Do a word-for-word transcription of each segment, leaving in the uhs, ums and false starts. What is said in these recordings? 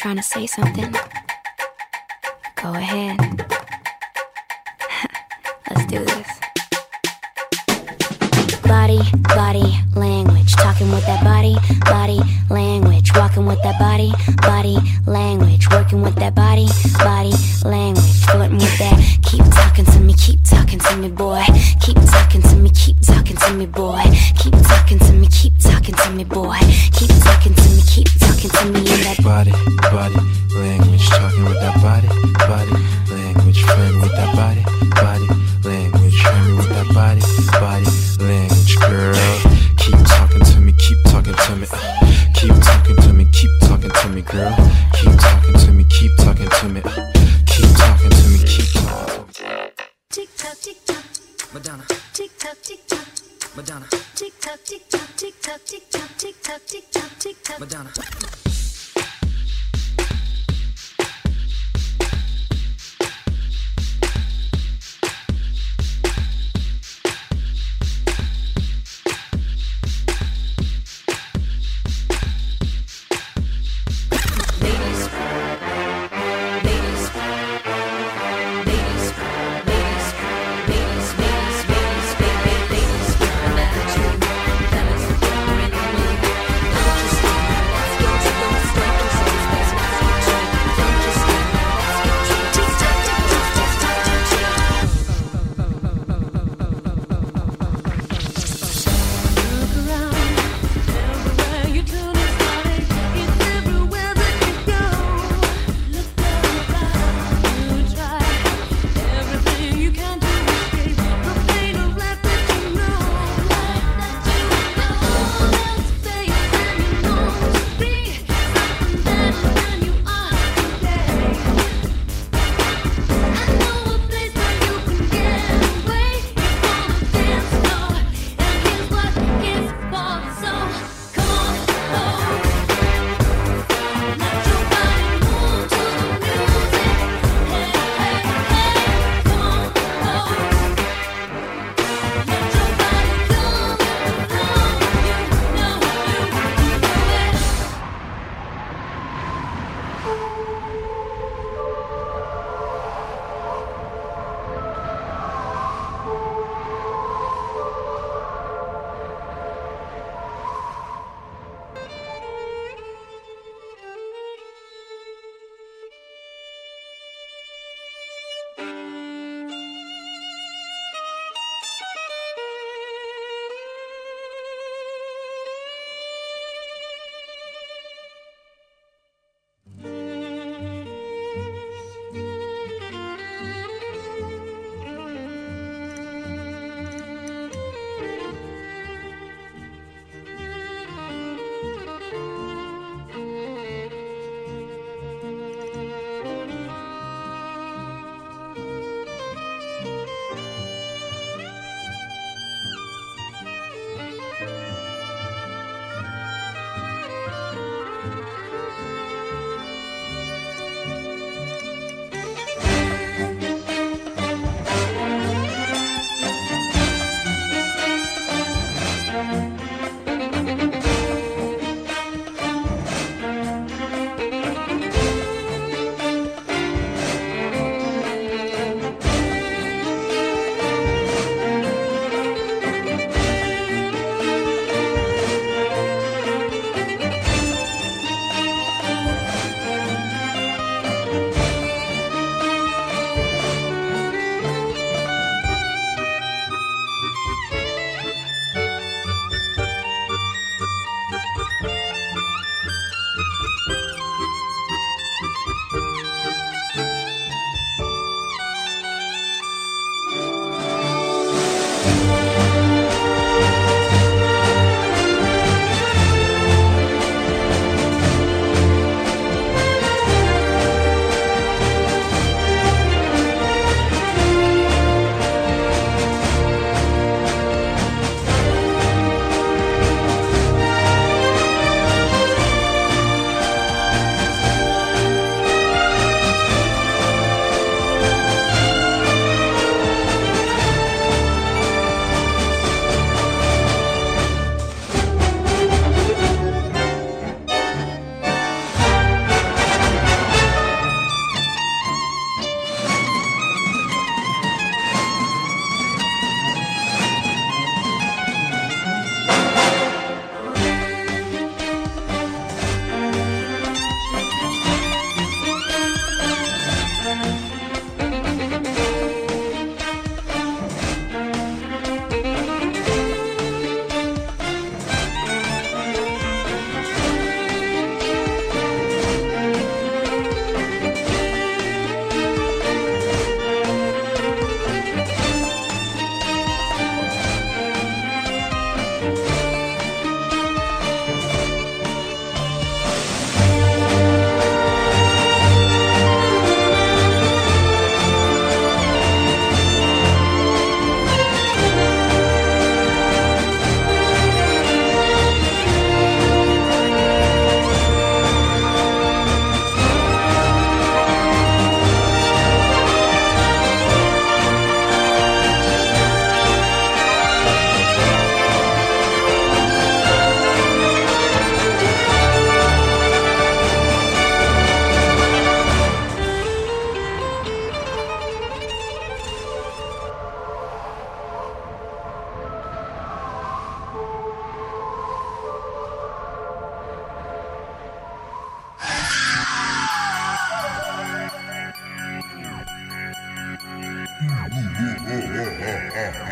trying to say something? Go ahead. Let's do this. Body, body, language. Talking with that body, body, language. Walking with that body, body, language. Working with that body, body, language. Flirting with that. Keep talking to me, keep talking to me, boy. Keep talking to me, keep talking to me, boy. Keep talking to me, keep talking to me, boy. Keep talking to me, keep talking to me in that body, body, language. Talking with that body, body, language. Flirting with that body, body, language. Flirting with that body, body, language. Girl, keep talking to me, keep talking to me. Uh, keep talking to me, keep talking to me, girl. Keep talking to me, keep talking to me. Uh, keep talking to me, keep talking to me. Tick tock, tick tock, Madonna. Tick tock, tick tock, Madonna. Tick tock, tick tock, tick tock, tick tock, tick tock, tick tock, tick tock, Madonna. Let's go to the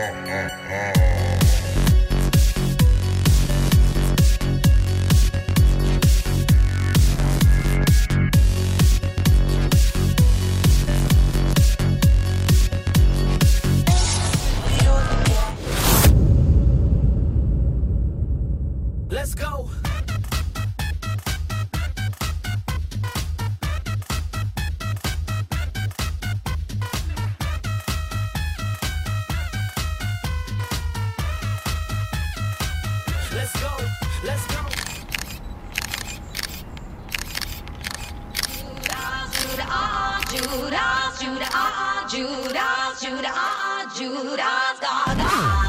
Let's go. Let's go. Let's go. Judah, ah, Judah, Judah, ah, Judah, Judah, ah, Judah, da, da.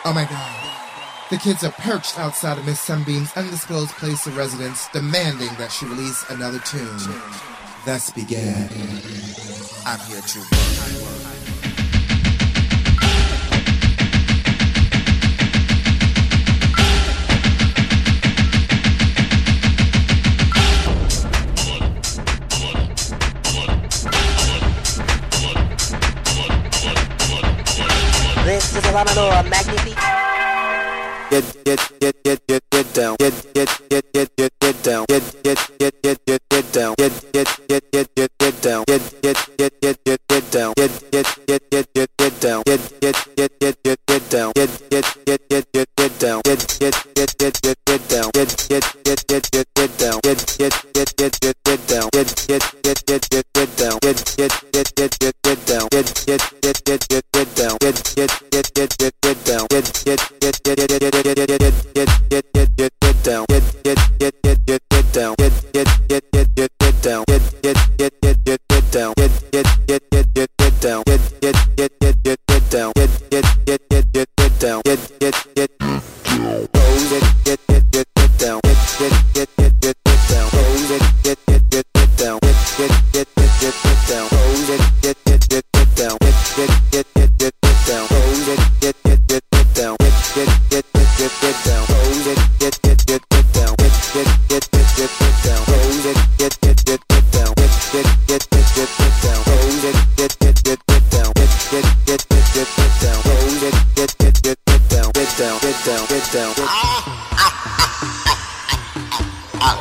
Oh my god. The kids are perched outside of Miss Sunbeam's undisclosed place of residence, demanding that she release another tune. Thus began. I'm here to work. This is Alamano Magnifique. Get get get get get get down. Get get get get get get down. Get get get get get get down. Get get get get get get down. Get get get get get get down. Get get get get get get down. Get get get get get get down. Get get get get get get down. Get get get get get get down. Get get get get get get down. Get get get get get get down. Get get get get get get down. Get get get get get get down. Get get get get get get down. Get get get get get get down. Get get get get get get get get get get get get get down. Get get get get get get down. Get get get get get get down. Get get get get get get down. Get get get get get get down. Get get get get get get down. Get get get get get get down. Get get get oh get get get get get down. Get get get get get get down. Oh get get get get get down. Get get get get get get down. Oh get get get get get down. Get get get get get get down. Oh get get get get get down. Get get get get get get down. Oh get get get get get down. Get get get get get get down. Oh get get get get get down. Get get get get get get down. Oh get get get get get down. Get get get get get get down. Oh get get get get get down. Get down, get down, get down. Pump,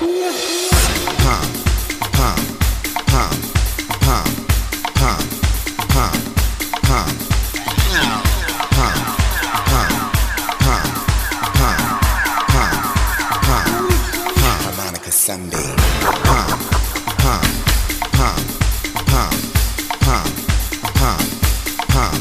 pump, pump, pump, pump, pump, pump, pump, pump, pump, pump, pump, pump, harmonica Sunbeam. Pump, pump, pump, pump, pump, pump, pump,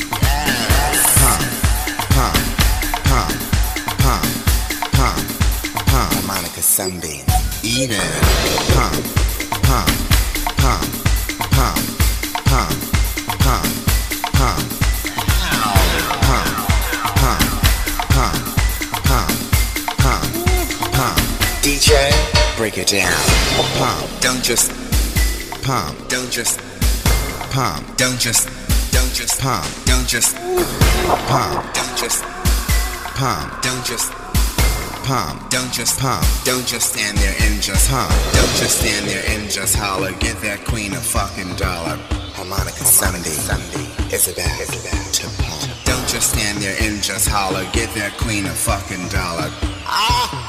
pump, pump, pump, pump, pump, harmonica Sunbeam. Even. Pump, pump, pump, pump, pump, pump, pump, pump, pump, pump, pump, pump, pump. D J, break it down. Pump, don't just pump, don't just pump, don't just, don't just pump, don't just pump, don't just pump, don't just pump, don't just pump, don't just stand there and just pump, don't just stand there and just holler, give that queen a fucking dollar. Harmonica Sunday, Sunday, it's about, it's about to pump. Don't just stand there and just holler, give that queen a fucking dollar. Ah!